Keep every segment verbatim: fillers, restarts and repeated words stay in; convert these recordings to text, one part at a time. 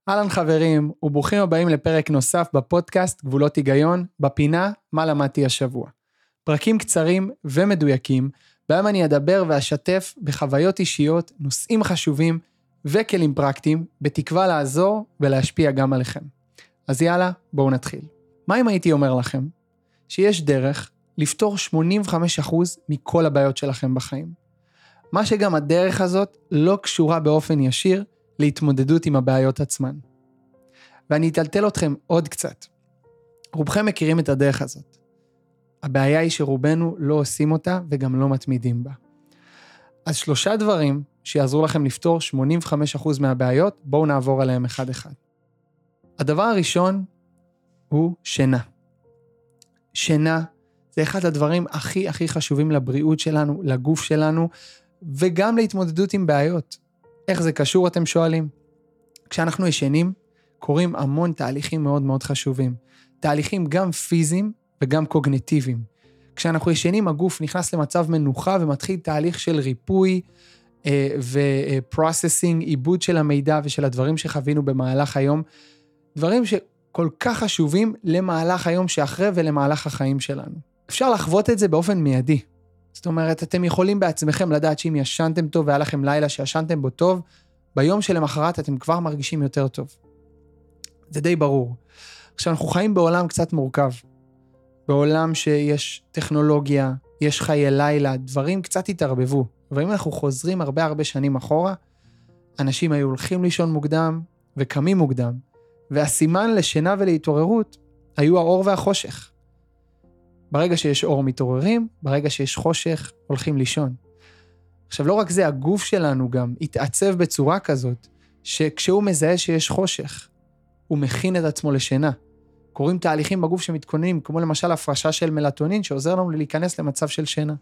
אהלן חברים, וברוכים הבאים לפרק נוסף בפודקאסט גבולות היגיון, בפינה מה למדתי השבוע. פרקים קצרים ומדויקים, בהם אני אדבר ואשתף בחוויות אישיות, נושאים חשובים וכלים פרקטיים, בתקווה לעזור ולהשפיע גם עליכם. אז יאללה, בואו נתחיל. מה אם הייתי אומר לכם? שיש דרך לפתור שמונים וחמישה אחוז מכל הבעיות שלכם בחיים. מה שגם הדרך הזאת לא קשורה באופן ישיר, להתמודדות עם הבעיות עצמן. ואני אטלטל אתכם עוד קצת. רובכם מכירים את הדרך הזאת. הבעיה היא שרובנו לא עושים אותה וגם לא מתמידים בה. אז שלושה דברים שיעזרו לכם לפתור שמונים וחמישה אחוז מהבעיות, בואו נעבור עליהם אחד אחד. הדבר הראשון הוא שינה. שינה זה אחד הדברים הכי הכי חשובים לבריאות שלנו, לגוף שלנו, וגם להתמודדות עם בעיות. איך זה קשור, אתם שואלים? כשאנחנו ישנים, קורים המון תהליכים מאוד מאוד חשובים. תהליכים גם פיזיים וגם קוגניטיביים. כשאנחנו ישנים, הגוף נכנס למצב מנוחה ומתחיל תהליך של ריפוי ו-processing, עיבוד של המידע ושל הדברים שחווינו במהלך היום. דברים שכל כך חשובים למהלך היום שאחרי ולמהלך החיים שלנו. אפשר לחוות את זה באופן מיידי. זאת אומרת, אתם יכולים בעצמכם לדעת שאם ישנתם טוב והיה לכם לילה שישנתם בו טוב, ביום שלמחרת אתם כבר מרגישים יותר טוב. זה די ברור. עכשיו, אנחנו חיים בעולם קצת מורכב. בעולם שיש טכנולוגיה, יש חיי לילה, דברים קצת התערבבו. ואם אנחנו חוזרים הרבה הרבה שנים אחורה, אנשים היו הולכים לישון מוקדם וקמים מוקדם, והסימן לשינה ולהתעוררות היו האור והחושך. ברגע שיש אור מתעוררים, ברגע שיש חושך, הולכים לישון. עכשיו, לא רק זה, הגוף שלנו גם התעצב בצורה כזאת, שכשהוא מזהה שיש חושך, הוא מכין את עצמו לשינה. קוראים תהליכים בגוף שמתכוננים, כמו למשל הפרשה של מלטונין, שעוזר לנו להיכנס למצב של שינה.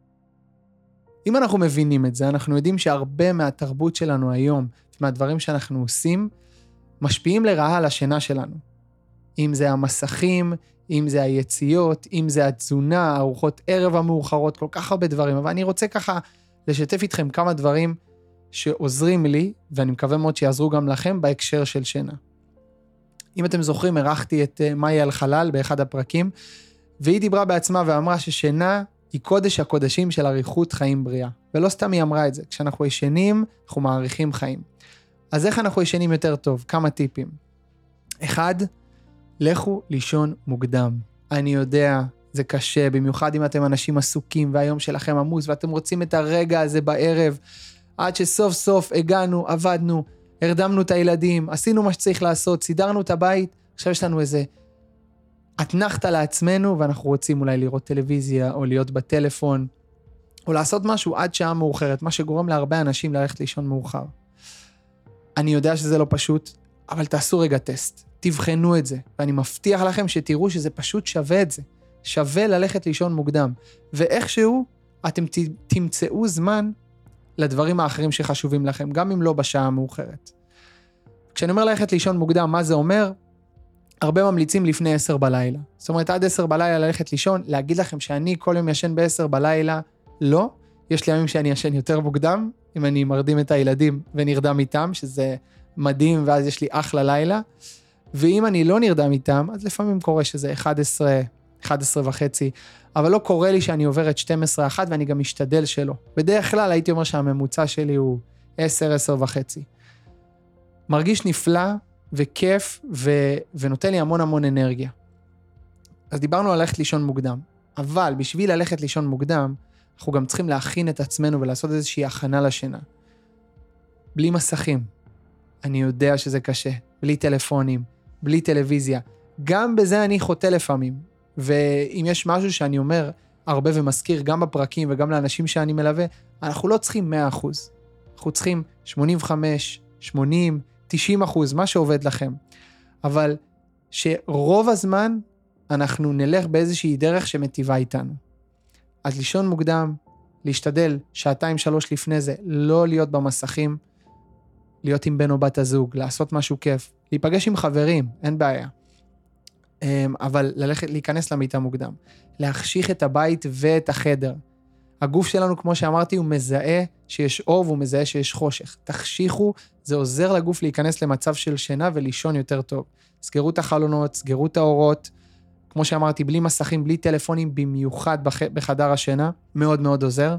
אם אנחנו מבינים את זה, אנחנו יודעים שהרבה מהתרבות שלנו היום, מהדברים שאנחנו עושים, משפיעים לרעה על השינה שלנו. אם זה המסכים, אם זה היציאות, אם זה התזונה, ארוחות ערב המאוחרות, כל כך הרבה דברים. אבל אני רוצה ככה לשתף איתכם כמה דברים שעוזרים לי, ואני מקווה מאוד שיעזרו גם לכם בהקשר של שינה. אם אתם זוכרים, ערכתי את מאיה אל-חלל באחד הפרקים, והיא דיברה בעצמה ואמרה ששינה היא קודש הקודשים של אריכות חיים בריאה. ולא סתם היא אמרה את זה. כשאנחנו ישנים, אנחנו מעריכים חיים. אז איך אנחנו ישנים יותר טוב? כמה טיפים. אחד, לכו לישון מוקדם. אני יודע, זה קשה, במיוחד אם אתם אנשים עסוקים, והיום שלכם עמוס, ואתם רוצים את הרגע הזה בערב, עד שסוף סוף הגענו, עבדנו, הרדמנו את הילדים, עשינו מה שצריך לעשות, סידרנו את הבית, עכשיו יש לנו איזה התנחתה לעצמנו, ואנחנו רוצים אולי לראות טלוויזיה, או להיות בטלפון, או לעשות משהו עד שעה מאוחרת, מה שגורם להרבה אנשים ללכת לישון מאוחר. אני יודע שזה לא פשוט, אבל תעשו רגע טסט, תבחנו את זה, ואני מבטיח לכם שתראו שזה פשוט שווה את זה, שווה ללכת לישון מוקדם, ואיכשהו אתם תמצאו זמן לדברים האחרים שחשובים לכם, גם אם לא בשעה המאוחרת. כשאני אומר ללכת לישון מוקדם, מה זה אומר? הרבה ממליצים לפני עשר בלילה. זאת אומרת, עד עשר בלילה ללכת לישון, להגיד לכם שאני כל יום ישן בעשר בלילה, לא. יש לי ימים שאני ישן יותר מוקדם, אם אני מרדים את הילדים ונרדם איתם, שזה מדהים, ואז יש לי אחלה לילה. ואם אני לא נרדם איתם, אז לפעמים קורה שזה אחת עשרה, אחת עשרה וחצי, אבל לא קורה לי שאני עובר את שתים עשרה אחת, ואני גם משתדל שלא. בדרך כלל הייתי אומר שהממוצע שלי הוא עשר, עשר וחצי. מרגיש נפלא וכיף, ו... ונותן לי המון המון אנרגיה. אז דיברנו על ללכת לישון מוקדם, אבל בשביל ללכת לישון מוקדם, אנחנו גם צריכים להכין את עצמנו, ולעשות איזושהי הכנה לשינה. בלי מסכים. אני יודע שזה קשה. בלי טלפונים, בלי טלוויזיה. גם בזה אני חוטא לפעמים. ואם יש משהו שאני אומר הרבה ומזכיר, גם בפרקים וגם לאנשים שאני מלווה, אנחנו לא צריכים מאה אחוז. אנחנו צריכים שמונים וחמש, שמונים, תשעים אחוז, מה שעובד לכם. אבל שרוב הזמן אנחנו נלך באיזושהי דרך שמטיבה איתנו. אז לישון מוקדם, להשתדל שעתיים שלוש לפני זה, לא להיות במסכים, להיות עם בן או בת הזוג, לעשות משהו כיף, להיפגש עם חברים, אין בעיה. אבל ללכת, להיכנס למיטה מוקדם, להחשיך את הבית ואת החדר. הגוף שלנו, כמו שאמרתי, הוא מזהה שיש אור והוא מזהה שיש חושך. תחשיכו, זה עוזר לגוף להיכנס למצב של שינה ולישון יותר טוב. סגרו את החלונות, סגרו את האורות, כמו שאמרתי, בלי מסכים, בלי טלפונים, במיוחד בח... בחדר השינה, מאוד מאוד עוזר.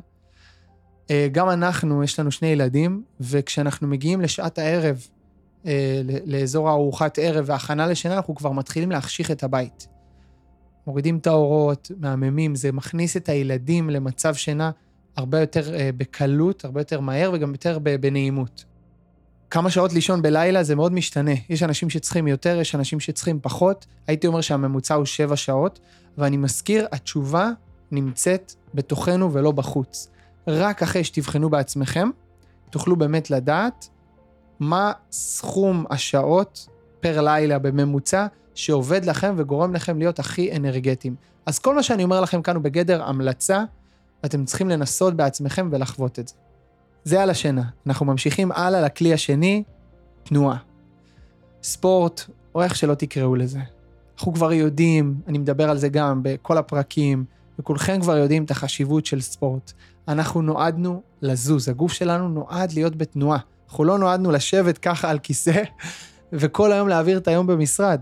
גם אנחנו, יש לנו שני ילדים, וכשאנחנו מגיעים לשעת הערב, לאזור הארוחת ערב וההכנה לשינה, אנחנו כבר מתחילים להחשיך את הבית. מורידים את האורות, מהממים, זה מכניס את הילדים למצב שינה הרבה יותר בקלות, הרבה יותר מהר וגם יותר בנעימות. כמה שעות לישון בלילה זה מאוד משתנה. יש אנשים שצריכים יותר, יש אנשים שצריכים פחות. הייתי אומר שהממוצע הוא שבע שעות, ואני מזכיר, התשובה נמצאת בתוכנו ולא בחוץ. רק אחרי שתבחנו בעצמכם, תוכלו באמת לדעת מה סכום השעות פר לילה בממוצע שעובד לכם וגורם לכם להיות הכי אנרגטיים. אז כל מה שאני אומר לכם כאן הוא בגדר המלצה, ואתם צריכים לנסות בעצמכם ולחוות את זה. זה על השינה. אנחנו ממשיכים הלאה לכלי השני, תנועה. ספורט, או איך שלא תקראו לזה. אנחנו כבר יודעים, אני מדבר על זה גם בכל הפרקים, וכולכם כבר יודעים את החשיבות של ספורט. אנחנו נועדנו לזוז, הגוף שלנו נועד להיות בתנועה. אנחנו לא נועדנו לשבת ככה על כיסא, וכל היום להעביר את היום במשרד.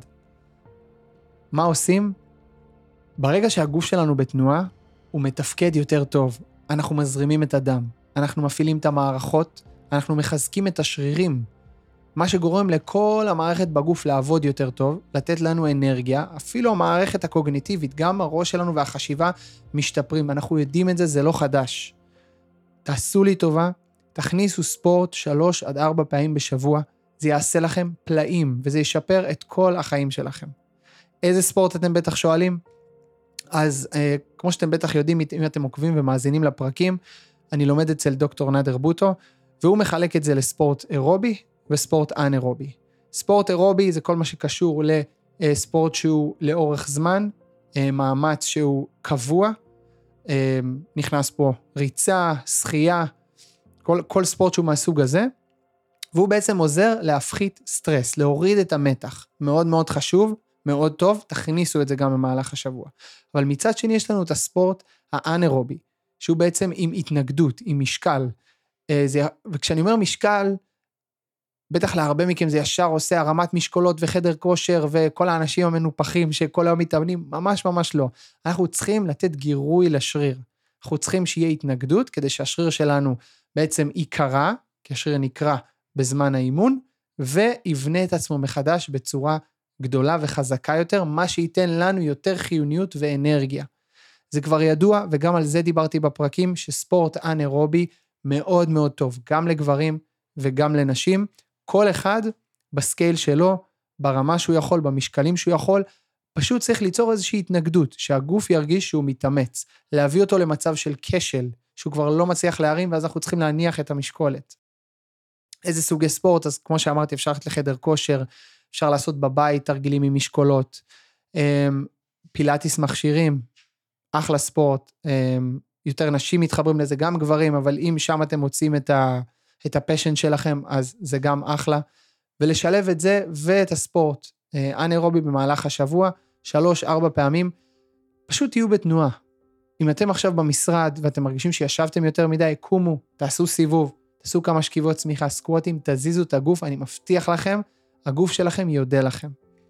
מה עושים? ברגע שהגוף שלנו בתנועה, הוא מתפקד יותר טוב. אנחנו מזרימים את הדם, אנחנו מפעילים את המערכות, אנחנו מחזקים את השרירים, מה שגורם לכל המערכת בגוף לעבוד יותר טוב, לתת לנו אנרגיה, אפילו המערכת הקוגניטיבית, גם הראש שלנו והחשיבה משתפרים, אנחנו יודעים את זה, זה לא חדש. תעשו לי טובה, תכניסו ספורט שלוש עד ארבע פעמים בשבוע, זה יעשה לכם פלאים, וזה ישפר את כל החיים שלכם. איזה ספורט אתם בטח שואלים? אז אה, כמו שאתם בטח יודעים, אם אתם עוקבים ומאזינים לפרקים, אני לומד אצל דוקטור נאדר בוטו, והוא מחלק את זה לספורט אירובי וספורט אנאירובי. ספורט אירובי זה כל מה שקשור לספורט שהוא לאורך זמן, מאמץ שהוא קבוע, נכנס פה ריצה, שחייה, כל, כל ספורט שהוא מהסוג הזה, והוא בעצם עוזר להפחית סטרס, להוריד את המתח. מאוד מאוד חשוב, מאוד טוב, תכניסו את זה גם במהלך השבוע. אבל מצד שני יש לנו את הספורט האנאירובי, שהוא בעצם עם התנגדות, עם משקל. זה, וכשאני אומר משקל, בטח להרבה מכם זה ישר עושה הרמת משקולות וחדר כושר, וכל האנשים המנופחים שכל היום מתאמנים, ממש ממש לא. אנחנו צריכים לתת גירוי לשריר. אנחנו צריכים שיהיה התנגדות, כדי שהשריר שלנו בעצם יקרה, כי השריר נקרא בזמן האימון, ויבנה את עצמו מחדש בצורה גדולה וחזקה יותר, מה שייתן לנו יותר חיוניות ואנרגיה. זה כבר ידוע, וגם על זה דיברתי בפרקים, שספורט אנאירובי מאוד מאוד טוב, גם לגברים וגם לנשים, כל אחד בסקייל שלו, ברמה שהוא יכול, במשקלים שהוא יכול, פשוט צריך ליצור איזושהי התנגדות, שהגוף ירגיש שהוא מתאמץ, להביא אותו למצב של כשל, שהוא כבר לא מצליח להרים, ואז אנחנו צריכים להניח את המשקולת. איזה סוגי ספורט? אז כמו שאמרתי, אפשר ללכת לחדר כושר, אפשר לעשות בבית תרגילים עם משקולות, פילאטיס מכשירים, אחלה ספורט, יותר נשים מתחברים לזה, גם גברים, אבל אם שם אתם מוצאים את ה... את הפשן שלכם, אז זה גם אחלה, ולשלב את זה ואת הספורט, אנאירובי במהלך השבוע, שלוש, ארבע פעמים, פשוט תהיו בתנועה. אם אתם עכשיו במשרד, ואתם מרגישים שישבתם יותר מדי, קומו, תעשו סיבוב, תעשו כמה שכיבות צמיחה, סקווטים, תזיזו את הגוף, אני מבטיח לכם, הגוף שלכם יודע לכם.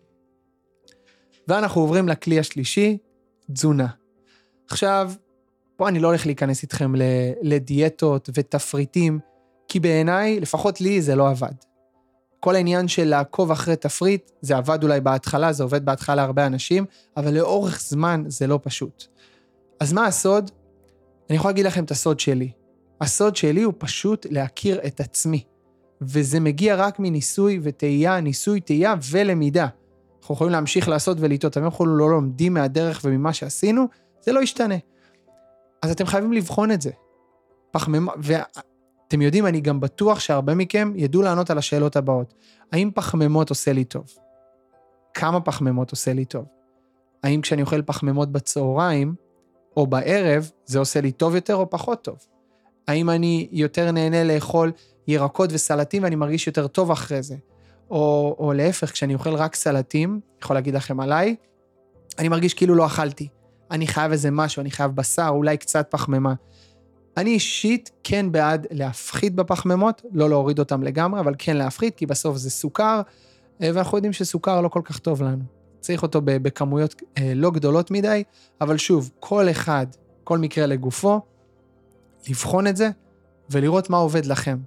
ואנחנו עוברים לכלי השלישי, תזונה. עכשיו, פה אני לא הולך להיכנס איתכם לדיאטות ותפריטים, כי בעיניי, לפחות לי, זה לא עבד. כל העניין של לעקוב אחרי תפריט, זה עבד אולי בהתחלה, זה עובד בהתחלה להרבה אנשים, אבל לאורך זמן זה לא פשוט. אז מה הסוד? אני יכול להגיד לכם את הסוד שלי. הסוד שלי הוא פשוט להכיר את עצמי, וזה מגיע רק מניסוי וטעייה, ניסוי, טעייה ולמידה. אנחנו יכולים להמשיך לעשות ולטעות, אבל אנחנו לא לומדים מהדרך וממה שעשינו, זה לא ישתנה. אז אתם חייבים לבחון את זה. פחמימה, ו... אתם יודעים, אני גם בטוח שהרבה מכם ידעו לענות על השאלות הבאות. האם פחמימות עושה לי טוב? כמה פחמימות עושה לי טוב? האם כשאני אוכל פחמימות בצהריים או בערב, זה עושה לי טוב יותר או פחות טוב? האם אני יותר נהנה לאכול ירקות וסלטים ואני מרגיש יותר טוב אחרי זה? או, או להפך, כשאני אוכל רק סלטים, יכול להגיד לכם עליי, אני מרגיש כאילו לא אכלתי. אני חייב איזה משהו, אני חייב בשר, אולי קצת פחמימה. אני אישית כן בעד להפחית בפחמימות, לא להוריד אותם לגמרי, אבל כן להפחית, כי בסוף זה סוכר, ואנחנו יודעים שסוכר לא כל כך טוב לנו. צריך אותו בכמויות לא גדולות מדי, אבל שוב, כל אחד, כל מקרה לגופו, לבחון את זה, ולראות מה עובד לכם.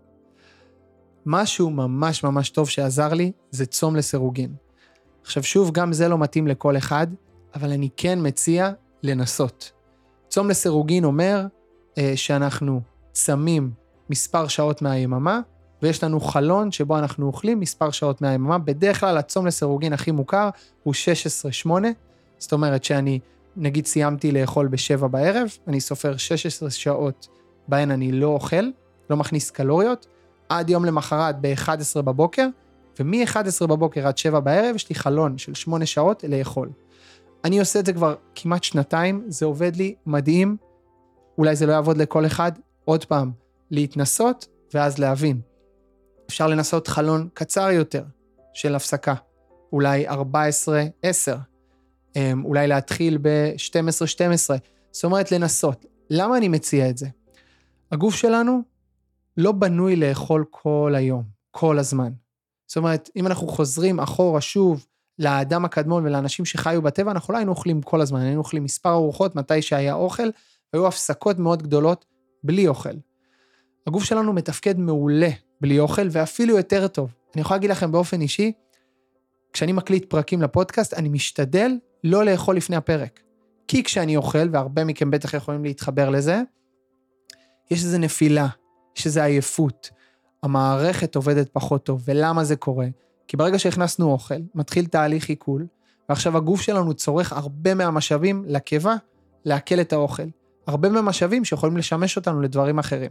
משהו ממש ממש טוב שעזר לי, זה צום לסירוגין. עכשיו שוב, גם זה לא מתאים לכל אחד, אבל אני כן מציע לנסות. צום לסירוגין אומר אה, שאנחנו צמים מספר שעות מהיממה, ויש לנו חלון שבו אנחנו אוכלים מספר שעות מהיממה. בדרך כלל הצום לסירוגין הכי מוכר הוא שש עשרה שמונה, זאת אומרת שאני נגיד סיימתי לאכול בשבע בערב, אני סופר שש עשרה שעות בהן אני לא אוכל, לא מכניס קלוריות, עד יום למחרת ב-אחת עשרה בבוקר, ומ-אחת עשרה בבוקר עד שבע בערב יש לי חלון של שמונה שעות לאכול. אני עושה את זה כבר כמעט שנתיים, זה עובד לי מדהים, אולי זה לא יעבוד לכל אחד, עוד פעם, להתנסות ואז להבין. אפשר לנסות חלון קצר יותר של הפסקה, אולי ארבע עשרה עשר, אולי להתחיל ב-שתים עשרה שתים עשרה, זאת אומרת לנסות. למה אני מציע את זה? הגוף שלנו לא בנוי לאכול כל היום, כל הזמן. זאת אומרת, אם אנחנו חוזרים אחורה שוב לאדם הקדמון ולאנשים שחיו בטבע, אנחנו לא היינו אוכלים כל הזמן, היינו אוכלים מספר ארוחות מתי שהיה אוכל, והיו הפסקות מאוד גדולות בלי אוכל. הגוף שלנו מתפקד מעולה בלי אוכל, ואפילו יותר טוב. אני יכול להגיד לכם באופן אישי, כשאני מקליט פרקים לפודקאסט, אני משתדל לא לאכול לפני הפרק. כי כשאני אוכל, והרבה מכם בטח יכולים להתחבר לזה, יש איזו נפילה, יש איזו עייפות, המערכת עובדת פחות טוב, ולמה זה קורה? כי ברגע שהכנסנו אוכל, מתחיל תהליך עיכול, ועכשיו הגוף שלנו צורך הרבה מהמשאבים לקיבה, להקל את האוכל. הרבה מהמשאבים שיכולים לשמש אותנו לדברים אחרים.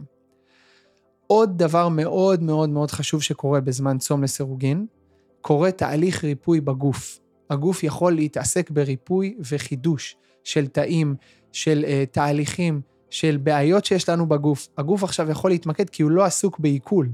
עוד דבר מאוד מאוד מאוד חשוב שקורה בזמן צום לסירוגין, קורה תהליך ריפוי בגוף. הגוף יכול להתעסק בריפוי וחידוש של תאים, של uh, תהליכים, של בעיות שיש לנו בגוף. הגוף עכשיו יכול להתמקד כי הוא לא עסוק בעיכול.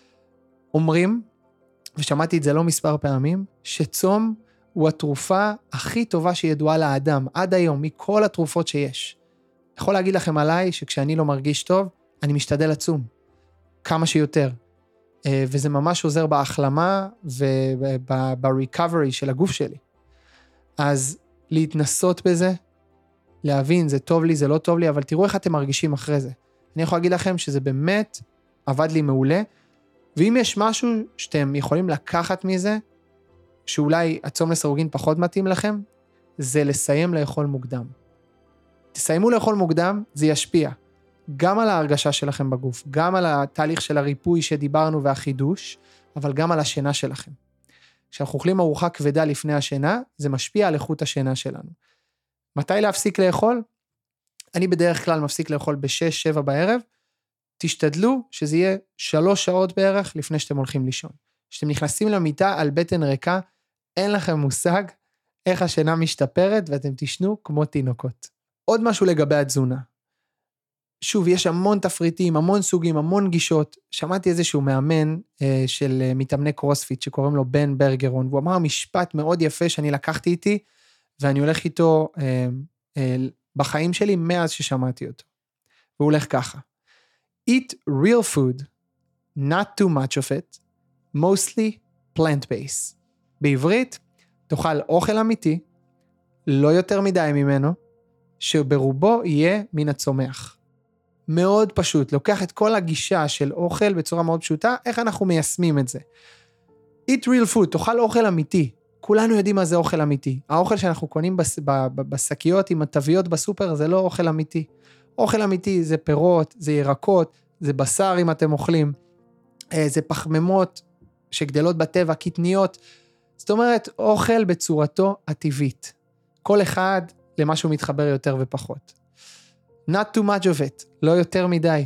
אומרים, ושמעתי את זה לא מספר פעמים, שצום הוא התרופה הכי טובה שידועה לאדם, עד היום, מכל התרופות שיש. יכול להגיד לכם עליי שכשאני לא מרגיש טוב, אני משתדל לצום. כמה שיותר. וזה ממש עוזר בהחלמה וב-recovery של הגוף שלי. אז להתנסות בזה, להבין, זה טוב לי, זה לא טוב לי, אבל תראו איך אתם מרגישים אחרי זה. אני יכול להגיד לכם שזה באמת עבד לי מעולה, ואם יש משהו שאתם יכולים לקחת מזה, שאולי הצום לסירוגין פחות מתאים לכם, זה לסיים לאכול מוקדם. תסיימו לאכול מוקדם, זה ישפיע. גם על ההרגשה שלכם בגוף, גם על התהליך של הריפוי שדיברנו והחידוש, אבל גם על השינה שלכם. כשאנחנו אוכלים ארוחה כבדה לפני השינה, זה משפיע על איכות השינה שלנו. מתי להפסיק לאכול? אני בדרך כלל מפסיק לאכול בשש שבע בערב, תשתדלו שזה יהיה שלוש שעות בערך לפני שאתם הולכים לישון. כשאתם נכנסים למיטה על בטן ריקה, אין לכם מושג איך השינה משתפרת ואתם תשנו כמו תינוקות. עוד משהו לגבי התזונה. שוב, יש המון תפריטים, המון סוגים, המון גישות. שמעתי איזשהו מאמן אה, של אה, מתאמני קרוספיט שקוראים לו בן ברגרון, והוא אמר משפט מאוד יפה שאני לקחתי איתי, ואני הולך איתו אה, אה, בחיים שלי מאז ששמעתי אותו. והוא הולך ככה. Eat real food, not too much of it, mostly plant-based. בעברית, תאכל אוכל אמיתי, לא יותר מדי ממנו, שברובו יהיה מן הצומח. מאוד פשוט, לוקח את כל הגישה של אוכל בצורה מאוד פשוטה, איך אנחנו מיישמים את זה. Eat real food, תאכל אוכל אמיתי. כולנו יודעים מה זה אוכל אמיתי. האוכל שאנחנו קונים בס, ב, ב, בשקיות עם התוויות בסופר, זה לא אוכל אמיתי. אוכל אמיתי זה פירות, זה ירקות, זה בשר אם אתם אוכלים, זה פחמימות שגדלות בטבע, קטניות. זאת אומרת, אוכל בצורתו הטבעית. כל אחד למה שהוא מתחבר יותר ופחות. Not too much of it, לא יותר מדי.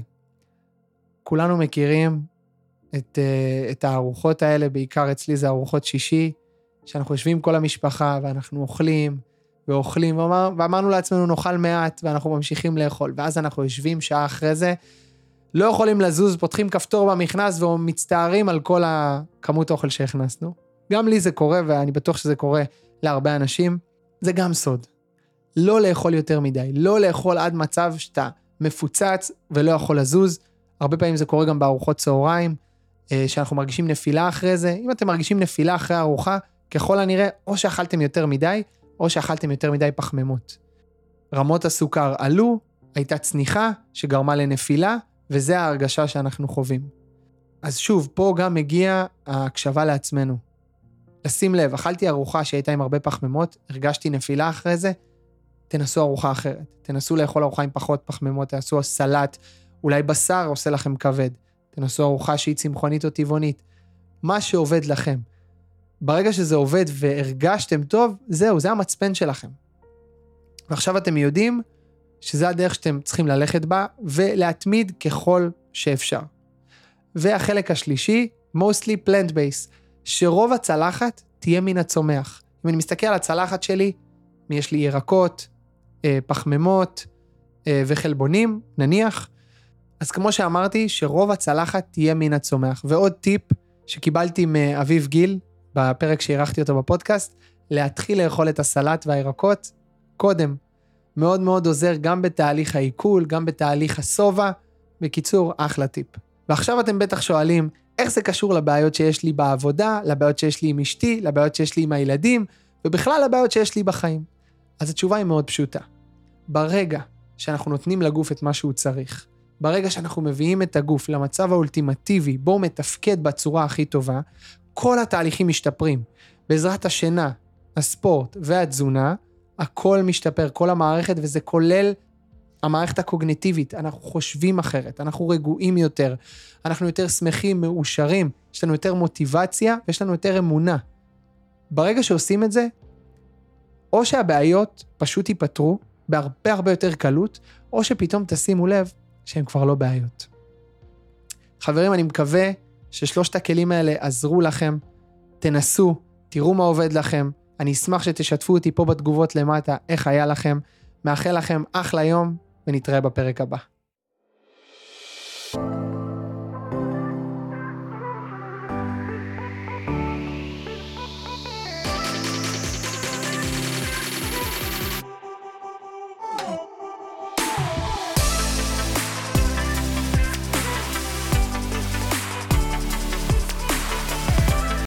כולנו מכירים את, את הארוחות האלה, בעיקר אצלי זה ארוחות שישי, שאנחנו יושבים כל המשפחה ואנחנו אוכלים ואוכלים, ואמר, ואמרנו לעצמנו נאכל מעט ואנחנו ממשיכים לאכול, ואז אנחנו יושבים שעה אחרי זה, לא יכולים לזוז, פותחים כפתור במכנס ומצטערים על כל הכמות אוכל שהכנסנו. גם לי זה קורה ואני בטוח שזה קורה להרבה אנשים, זה גם סוד. לא לאכול יותר מדי, לא לאכול עד מצב שאתה מפוצץ ולא יכול לזוז. הרבה פעמים זה קורה גם בארוחות צהריים, שאנחנו מרגישים נפילה אחרי זה. אם אתם מרגישים נפילה אחרי הארוחה, ככל הנראה, או שאכלתם יותר מדי, או שאכלתם יותר מדי פחמימות. רמות הסוכר עלו, הייתה צניחה שגרמה לנפילה, וזה ההרגשה שאנחנו חווים. אז שוב, פה גם מגיע ההקשבה לעצמנו. לשים לב, אכלתי ארוחה שהייתה עם הרבה פחמימות, הרגשתי נפילה אחרי זה, תנסו ארוחה אחרת. תנסו לאכול ארוחה עם פחות פחמימות, תנסו סלט, אולי בשר עושה לכם כבד. תנסו ארוחה שהיא צמחונית או טבעונית. מה שעובד לכם. ברגע שזה עובד והרגשתם טוב, זהו, זה המצפן שלכם. ועכשיו אתם יודעים שזה הדרך שאתם צריכים ללכת בה, ולהתמיד ככל שאפשר. והחלק השלישי, mostly plant-based, שרוב הצלחת תהיה מן הצומח. אם אני מסתכל על הצלחת שלי, יש לי ירקות, פחמימות וחלבונים, נניח, אז כמו שאמרתי, שרוב הצלחת תהיה מן הצומח. ועוד טיפ שקיבלתי מאביב גיל, בפרק שהערכתי אותו בפודקאסט, להתחיל לאכול את הסלט והירקות קודם. מאוד מאוד עוזר גם בתהליך העיכול, גם בתהליך הסובה. בקיצור, אחלה טיפ. ועכשיו אתם בטח שואלים, איך זה קשור לבעיות שיש לי בעבודה, לבעיות שיש לי עם אשתי, לבעיות שיש לי עם הילדים, ובכלל לבעיות שיש לי בחיים. אז התשובה היא מאוד פשוטה. ברגע שאנחנו נותנים לגוף את מה שהוא צריך, ברגע שאנחנו מביאים את הגוף למצב האולטימטיבי, בו הוא מתפקד בצורה הכי טובה, כל התהליכים משתפרים. בעזרת השינה, הספורט והתזונה, הכל משתפר, כל המערכת, וזה כולל המערכת הקוגניטיבית. אנחנו חושבים אחרת, אנחנו רגועים יותר, אנחנו יותר שמחים, מאושרים, יש לנו יותר מוטיבציה, ויש לנו יותר אמונה. ברגע שעושים את זה, או שהבעיות פשוט ייפתרו, בהרבה הרבה יותר קלות, או שפתאום תשימו לב שהן כבר לא בעיות. חברים, אני מקווה ששלושת הכלים האלה עזרו לכם, תנסו, תראו מה עובד לכם, אני אשמח שתשתפו אותי פה בתגובות למטה, איך היה לכם, מאחל לכם אחלה יום, ונתראה בפרק הבא.